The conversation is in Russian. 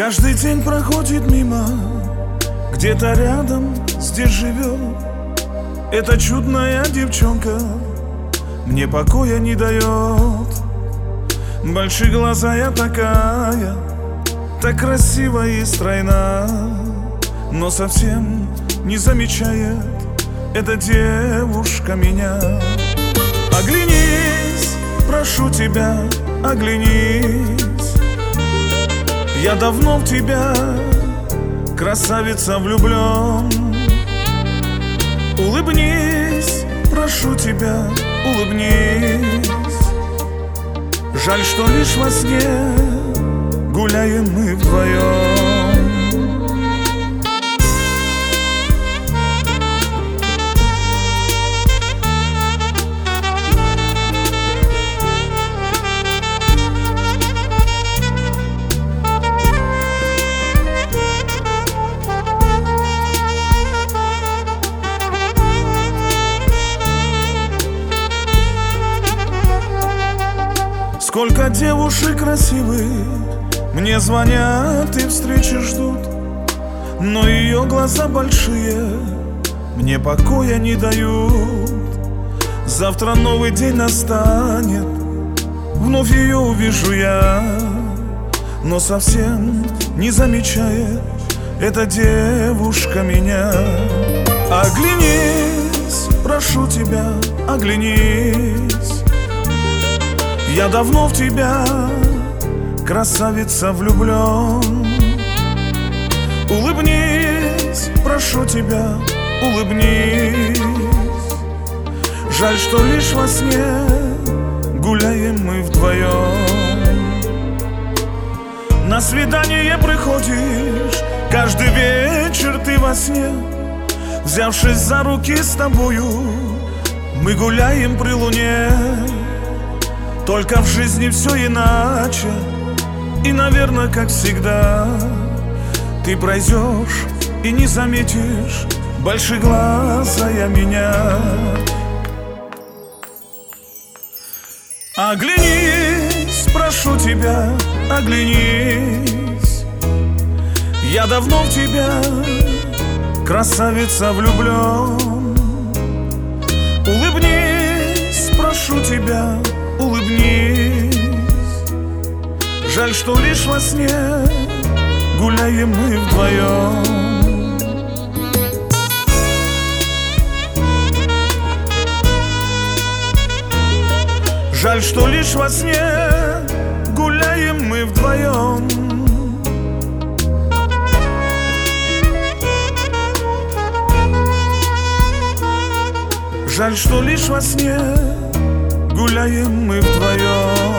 Каждый день проходит мимо, где-то рядом здесь живет эта чудная девчонка, мне покоя не дает. Большие глаза я такая, так красива и стройна, но совсем не замечает эта девушка меня. Оглянись, прошу тебя, оглянись, я давно в тебя, красавица, влюблен. Улыбнись, прошу тебя, улыбнись. Жаль, что лишь во сне гуляем мы вдвоем. Сколько девушек красивых мне звонят и встречи ждут, но ее глаза большие мне покоя не дают. Завтра новый день настанет, вновь ее увижу я, но совсем не замечает эта девушка меня. Оглянись, прошу тебя, оглянись, я давно в тебя, красавица, влюблен. Улыбнись, прошу тебя, улыбнись. Жаль, что лишь во сне гуляем мы вдвоем. На свидание приходишь каждый вечер ты во сне, взявшись за руки с тобою, мы гуляем при луне. Только в жизни все иначе, и, наверное, как всегда, ты пройдешь и не заметишь большеглазая меня. Оглянись, прошу тебя, оглянись, я давно в тебя, красавица, влюблен. Улыбнись, прошу тебя, улыбнись. Жаль, что лишь во сне гуляем мы вдвоем. Жаль, что лишь во сне гуляем мы вдвоем. Жаль, что лишь во сне гуляем мы вдвоем.